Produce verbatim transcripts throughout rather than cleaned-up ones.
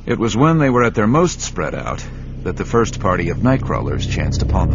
It was when they were at their most spread out that the first party of nightcrawlers chanced upon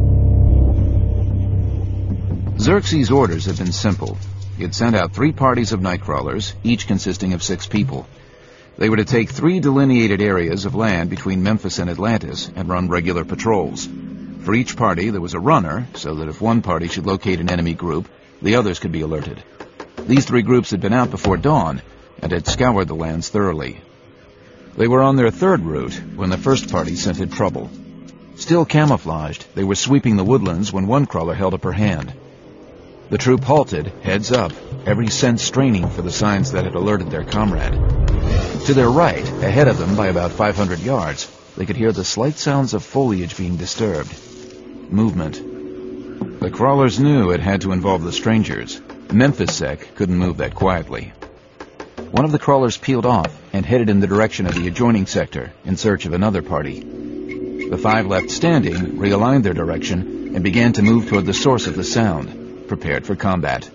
them. Xerxes' orders had been simple. He had sent out three parties of nightcrawlers, each consisting of six people. They were to take three delineated areas of land between Memphis and Atlantis and run regular patrols. For each party, there was a runner, so that if one party should locate an enemy group, the others could be alerted. These three groups had been out before dawn and had scoured the lands thoroughly. They were on their third route when the first party scented trouble. Still camouflaged, they were sweeping the woodlands when one crawler held up her hand. The troop halted, heads up, every sense straining for the signs that had alerted their comrade. To their right, ahead of them by about five hundred yards, they could hear the slight sounds of foliage being disturbed. Movement. The crawlers knew it had to involve the strangers. Memphis Sec couldn't move that quietly. One of the crawlers peeled off and headed in the direction of the adjoining sector in search of another party. The five left standing realigned their direction and began to move toward the source of the sound, prepared for combat.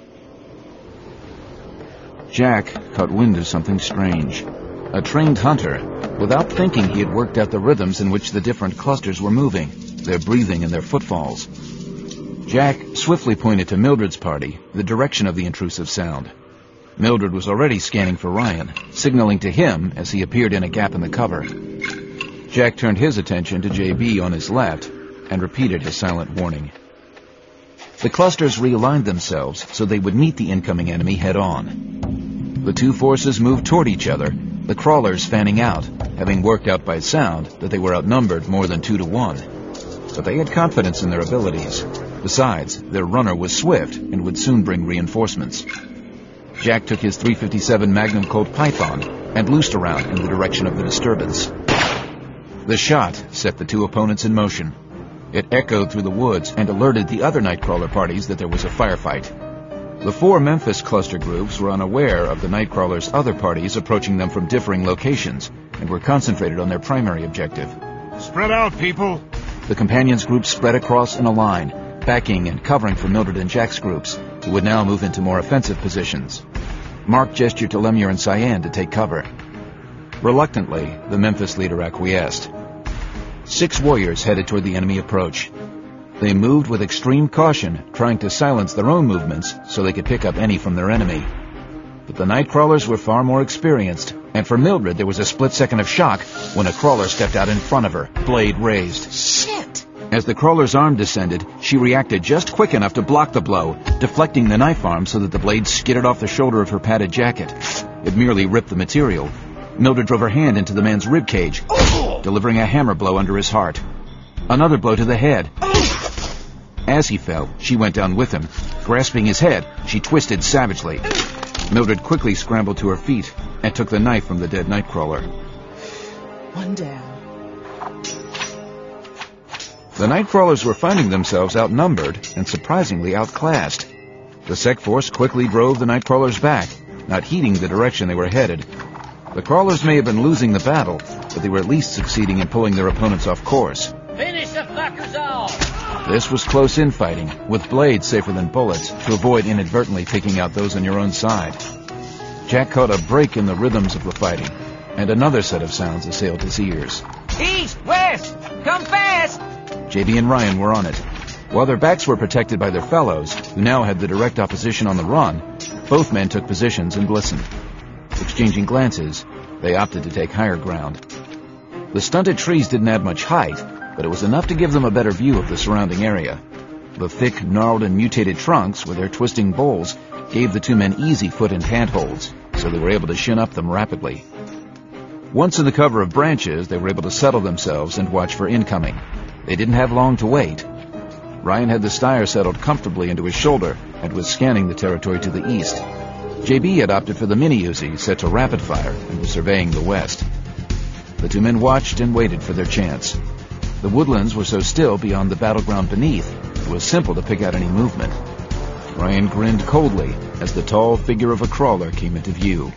Jack caught wind of something strange. A trained hunter, without thinking he had worked out the rhythms in which the different clusters were moving, their breathing and their footfalls. Jack swiftly pointed to Mildred's party, the direction of the intrusive sound. Mildred was already scanning for Ryan, signaling to him as he appeared in a gap in the cover. Jack turned his attention to J B on his left and repeated his silent warning. The clusters realigned themselves so they would meet the incoming enemy head-on. The two forces moved toward each other, the crawlers fanning out, having worked out by sound that they were outnumbered more than two to one. But they had confidence in their abilities. Besides, their runner was swift and would soon bring reinforcements. Jack took his three fifty-seven Magnum Colt Python and loosed around in the direction of the disturbance. The shot set the two opponents in motion. It echoed through the woods and alerted the other Nightcrawler parties that there was a firefight. The four Memphis cluster groups were unaware of the Nightcrawler's other parties approaching them from differing locations and were concentrated on their primary objective. Spread out, people! The companions' groups spread across in a line, backing and covering for Mildred and Jack's groups, who would now move into more offensive positions. Mark gestured to Lemure and Cyan to take cover. Reluctantly, the Memphis leader acquiesced. Six warriors headed toward the enemy approach. They moved with extreme caution, trying to silence their own movements so they could pick up any from their enemy. But the Nightcrawlers were far more experienced, and for Mildred there was a split second of shock when a crawler stepped out in front of her, blade raised. Shit! As the crawler's arm descended, she reacted just quick enough to block the blow, deflecting the knife arm so that the blade skidded off the shoulder of her padded jacket. It merely ripped the material. Mildred drove her hand into the man's rib cage, oh! delivering a hammer blow under his heart. Another blow to the head. Oh! As he fell, she went down with him. Grasping his head, she twisted savagely. Mildred quickly scrambled to her feet and took the knife from the dead Nightcrawler. One down. The Nightcrawlers were finding themselves outnumbered and surprisingly outclassed. The Sec Force quickly drove the Nightcrawlers back, not heeding the direction they were headed. The Crawlers may have been losing the battle, but they were at least succeeding in pulling their opponents off course. Finish the fuckers off! This was close infighting, with blades safer than bullets, to avoid inadvertently taking out those on your own side. Jack caught a break in the rhythms of the fighting, and another set of sounds assailed his ears. East! West! Come fast! J B and Ryan were on it. While their backs were protected by their fellows, who now had the direct opposition on the run, both men took positions and listened. Exchanging glances, they opted to take higher ground. The stunted trees didn't add much height, but it was enough to give them a better view of the surrounding area. The thick, gnarled, and mutated trunks, with their twisting boles, gave the two men easy foot and handholds, so they were able to shin up them rapidly. Once in the cover of branches, they were able to settle themselves and watch for incoming. They didn't have long to wait. Ryan had the Steyr settled comfortably into his shoulder and was scanning the territory to the east. J B had opted for the mini-Uzi set to rapid fire and was surveying the west. The two men watched and waited for their chance. The woodlands were so still beyond the battleground beneath, it was simple to pick out any movement. Ryan grinned coldly as the tall figure of a crawler came into view.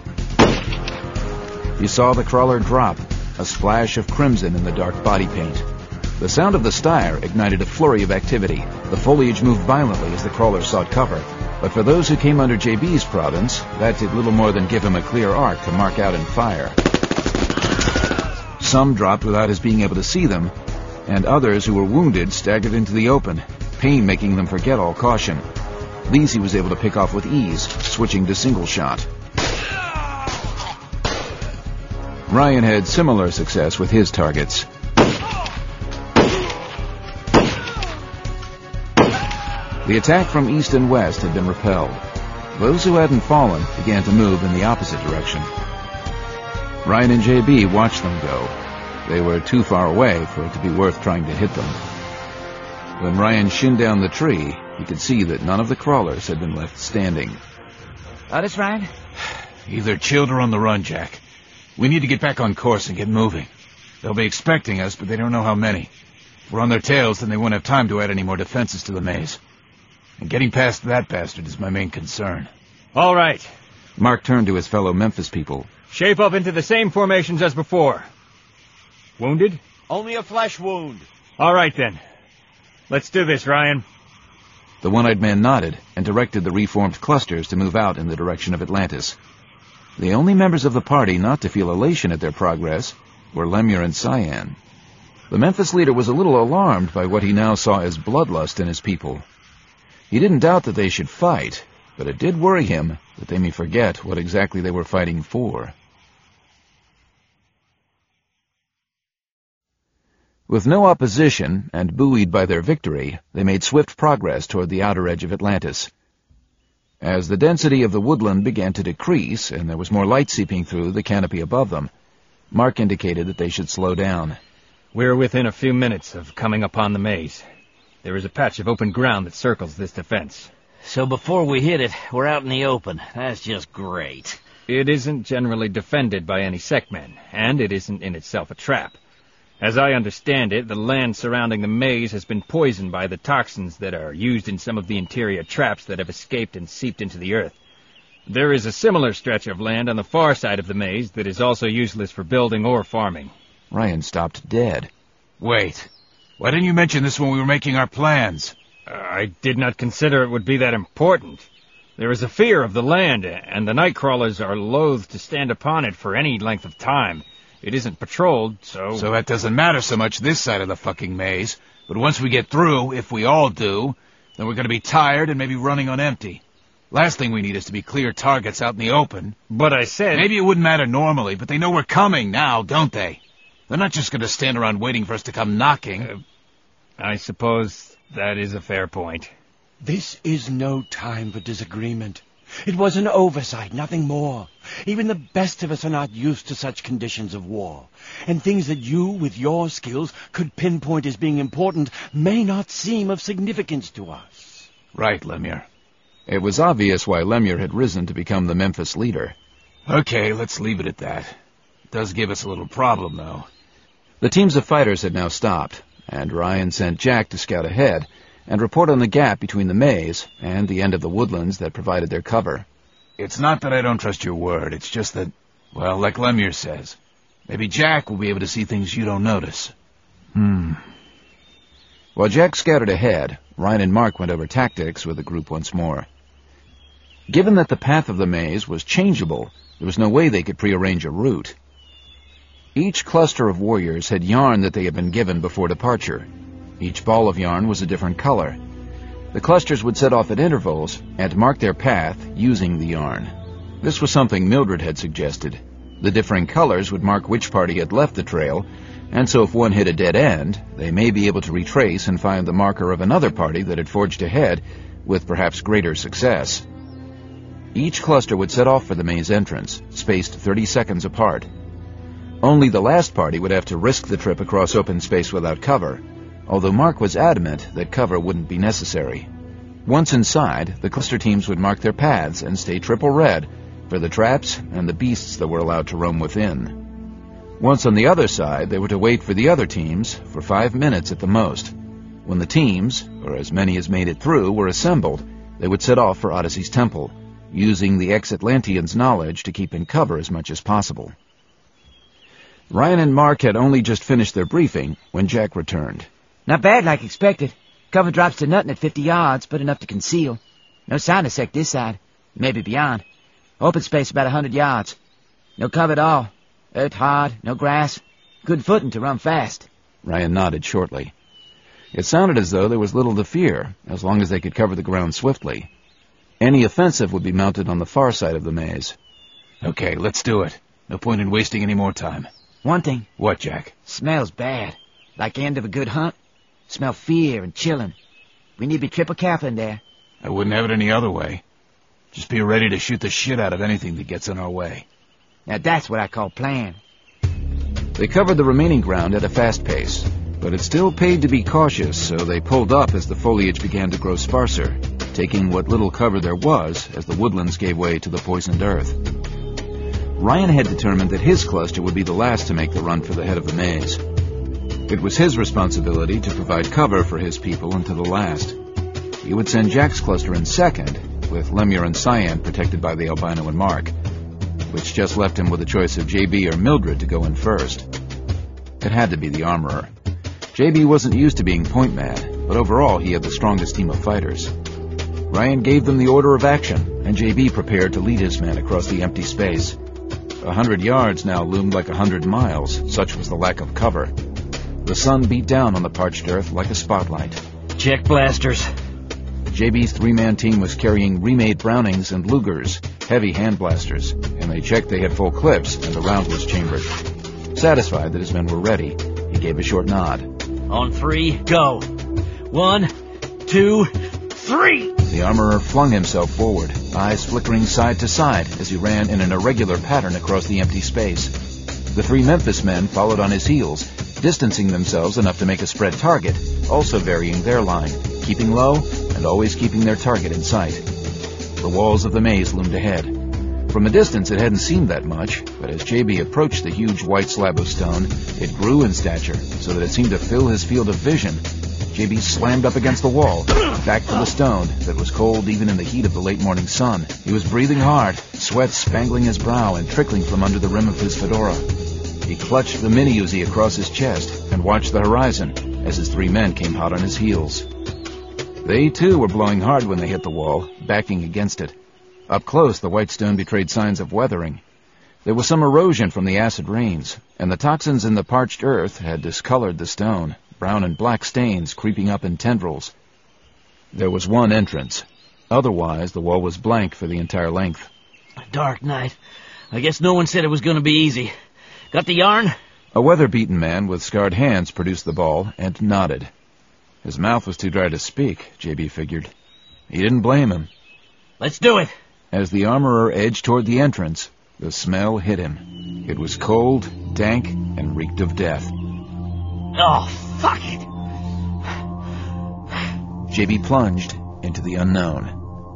He saw the crawler drop, a splash of crimson in the dark body paint. The sound of the Steyr ignited a flurry of activity. The foliage moved violently as the crawler sought cover. But for those who came under J B's province, that did little more than give him a clear arc to mark out and fire. Some dropped without his being able to see them, and others who were wounded staggered into the open, pain making them forget all caution. These he was able to pick off with ease, switching to single shot. Ryan had similar success with his targets. The attack from east and west had been repelled. Those who hadn't fallen began to move in the opposite direction. Ryan and J B watched them go. They were too far away for it to be worth trying to hit them. When Ryan shinned down the tree, he could see that none of the crawlers had been left standing. Got us, Ryan? Either chilled or on the run, Jack. We need to get back on course and get moving. They'll be expecting us, but they don't know how many. If we're on their tails, then they won't have time to add any more defenses to the maze. And getting past that bastard is my main concern. All right. Mark turned to his fellow Memphis people. Shape up into the same formations as before. Wounded? Only a flesh wound. All right, then. Let's do this, Ryan. The one-eyed man nodded and directed the reformed clusters to move out in the direction of Atlantis. The only members of the party not to feel elation at their progress were Lemure and Cyan. The Memphis leader was a little alarmed by what he now saw as bloodlust in his people. He didn't doubt that they should fight, but it did worry him that they may forget what exactly they were fighting for. With no opposition, and buoyed by their victory, they made swift progress toward the outer edge of Atlantis. As the density of the woodland began to decrease, and there was more light seeping through the canopy above them, Mark indicated that they should slow down. We're within a few minutes of coming upon the maze. There is a patch of open ground that circles this defense. So before we hit it, we're out in the open. That's just great. It isn't generally defended by any Sekmen, and it isn't in itself a trap. As I understand it, the land surrounding the maze has been poisoned by the toxins that are used in some of the interior traps that have escaped and seeped into the earth. There is a similar stretch of land on the far side of the maze that is also useless for building or farming. Ryan stopped dead. Wait. Why didn't you mention this when we were making our plans? Uh, I did not consider it would be that important. There is a fear of the land, and the night crawlers are loath to stand upon it for any length of time. It isn't patrolled, so... So that doesn't matter so much this side of the fucking maze. But once we get through, if we all do, then we're going to be tired and maybe running on empty. Last thing we need is to be clear targets out in the open. But I said... Maybe it wouldn't matter normally, but they know we're coming now, don't they? They're not just going to stand around waiting for us to come knocking. Uh, I suppose that is a fair point. This is no time for disagreement. It was an oversight, nothing more. Even the best of us are not used to such conditions of war. And things that you, with your skills, could pinpoint as being important may not seem of significance to us. Right, Lemure. It was obvious why Lemure had risen to become the Memphis leader. Okay, let's leave it at that. It does give us a little problem, though. The teams of fighters had now stopped, and Ryan sent Jack to scout ahead and report on the gap between the maze and the end of the woodlands that provided their cover. It's not that I don't trust your word, it's just that, well, like Lemure says, maybe Jack will be able to see things you don't notice. Hmm. While Jack scouted ahead, Ryan and Mark went over tactics with the group once more. Given that the path of the maze was changeable, there was no way they could prearrange a route. Each cluster of warriors had yarn that they had been given before departure. Each ball of yarn was a different color. The clusters would set off at intervals and mark their path using the yarn. This was something Mildred had suggested. The differing colors would mark which party had left the trail, and so if one hit a dead end, they may be able to retrace and find the marker of another party that had forged ahead with perhaps greater success. Each cluster would set off for the maze entrance, spaced thirty seconds apart. Only the last party would have to risk the trip across open space without cover, although Mark was adamant that cover wouldn't be necessary. Once inside, the cluster teams would mark their paths and stay triple red for the traps and the beasts that were allowed to roam within. Once on the other side, they were to wait for the other teams for five minutes at the most. When the teams, or as many as made it through, were assembled, they would set off for Odyssey's temple, using the ex-Atlanteans' knowledge to keep in cover as much as possible. Ryan and Mark had only just finished their briefing when Jack returned. Not bad like expected. Cover drops to nothing at fifty yards, but enough to conceal. No sign of sect this side, maybe beyond. Open space about a hundred yards. No cover at all. Earth hard, no grass. Good footing to run fast. Ryan nodded shortly. It sounded as though there was little to fear, as long as they could cover the ground swiftly. Any offensive would be mounted on the far side of the maze. Okay, let's do it. No point in wasting any more time. One thing. What, Jack? Smells bad. Like the end of a good hunt. Smell fear and chilling. We need to be triple careful in there. I wouldn't have it any other way. Just be ready to shoot the shit out of anything that gets in our way. Now that's what I call plan. They covered the remaining ground at a fast pace, but it still paid to be cautious, so they pulled up as the foliage began to grow sparser, taking what little cover there was as the woodlands gave way to the poisoned earth. Ryan had determined that his cluster would be the last to make the run for the head of the maze. It was his responsibility to provide cover for his people until the last. He would send Jack's cluster in second, with Lemure and Cyan protected by the albino and Mark, which just left him with a choice of J B or Mildred to go in first. It had to be the armorer. J B wasn't used to being point man, but overall he had the strongest team of fighters. Ryan gave them the order of action, and J B prepared to lead his men across the empty space. A hundred yards now loomed like a hundred miles, such was the lack of cover. The sun beat down on the parched earth like a spotlight. Check blasters. J B's three-man team was carrying remade Brownings and Lugers, heavy hand blasters, and they checked they had full clips and the round was chambered. Satisfied that his men were ready, he gave a short nod. On three, go. One, two, three! The armorer flung himself forward, eyes flickering side to side as he ran in an irregular pattern across the empty space. The three Memphis men followed on his heels, distancing themselves enough to make a spread target, also varying their line, keeping low and always keeping their target in sight. The walls of the maze loomed ahead. From a distance it hadn't seemed that much, but as J B approached the huge white slab of stone, it grew in stature so that it seemed to fill his field of vision. J B slammed up against the wall, back to the stone that was cold even in the heat of the late morning sun. He was breathing hard, sweat spangling his brow and trickling from under the rim of his fedora. He clutched the mini-Uzi across his chest and watched the horizon as his three men came hot on his heels. They, too, were blowing hard when they hit the wall, backing against it. Up close, the white stone betrayed signs of weathering. There was some erosion from the acid rains, and the toxins in the parched earth had discolored the stone, brown and black stains creeping up in tendrils. There was one entrance. Otherwise, the wall was blank for the entire length. Dark night. I guess no one said it was going to be easy. Got the yarn? A weather-beaten man with scarred hands produced the ball and nodded. His mouth was too dry to speak, J B figured. He didn't blame him. Let's do it. As the armorer edged toward the entrance, the smell hit him. It was cold, dank, and reeked of death. Oh, fuck it. J B plunged into the unknown.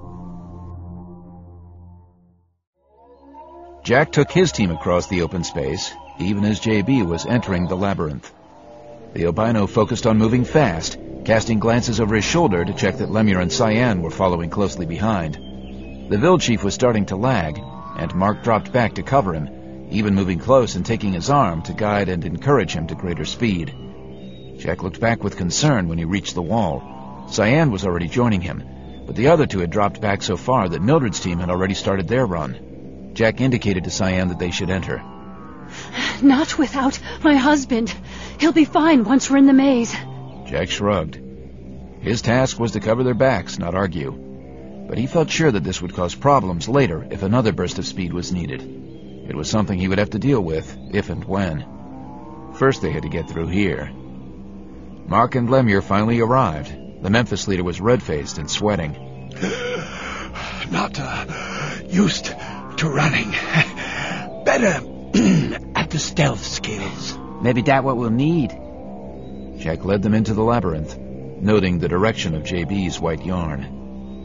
Jack took his team across the open space, even as J B was entering the labyrinth. The albino focused on moving fast, casting glances over his shoulder to check that Lemure and Cyan were following closely behind. The Ville Chief was starting to lag, and Mark dropped back to cover him, even moving close and taking his arm to guide and encourage him to greater speed. Jack looked back with concern when he reached the wall. Cyan was already joining him, but the other two had dropped back so far that Mildred's team had already started their run. Jack indicated to Cyan that they should enter. Not without my husband. He'll be fine once we're in the maze. Jack shrugged. His task was to cover their backs, not argue. But he felt sure that this would cause problems later if another burst of speed was needed. It was something he would have to deal with, if and when. First they had to get through here. Mark and Lemure finally arrived. The Memphis leader was red-faced and sweating. Not uh, used to running. Better at the stealth skills. Maybe that's what we'll need. Jack led them into the labyrinth, noting the direction of J B's white yarn.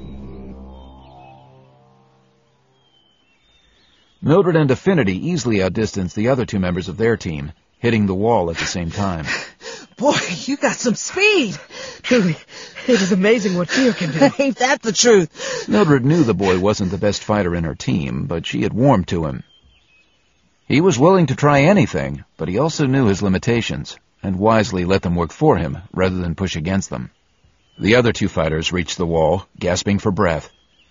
Mildred and Affinity easily outdistanced the other two members of their team, hitting the wall at the same time. Boy, you got some speed. Truly, it is amazing what fear can do. Ain't that the truth? Mildred knew the boy wasn't the best fighter in her team, but she had warmed to him. He was willing to try anything, but he also knew his limitations, and wisely let them work for him rather than push against them. The other two fighters reached the wall, gasping for breath.